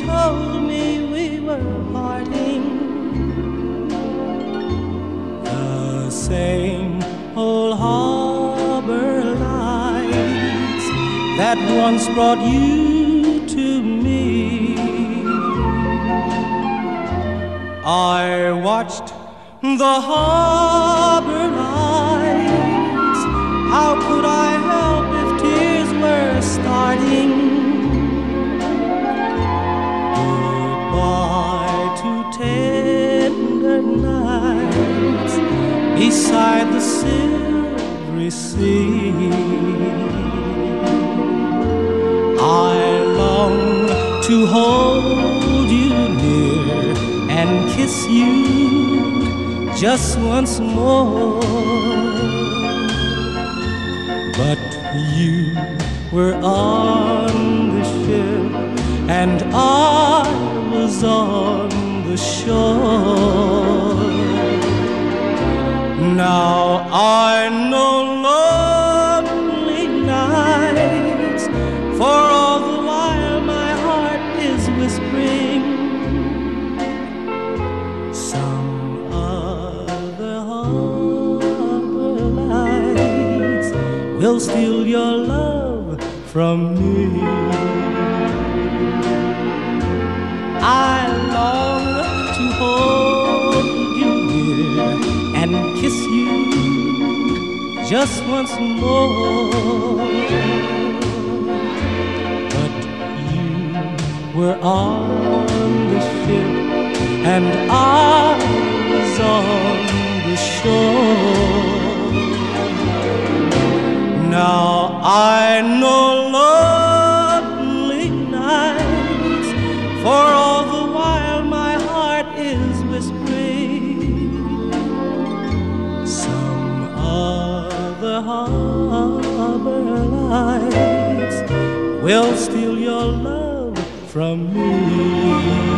told me we were parting. The same old harbor lights that once brought you to me. I watched the harbor lights. How could I help if tears were starting? Goodbye to tender nights beside the silvery sea. I long to hold you near and kiss you just once more. But you were on the ship and I was on the shore. Now I know lonely nights, for all the while my heart is whispering some other harbor lights will steal your love from me. I long to hold you near and kiss you just once more. But you were on the ship and I was on the shore. Now I know lonely nights, for all the while my heart is whispering some other harbor lights will steal your love from me.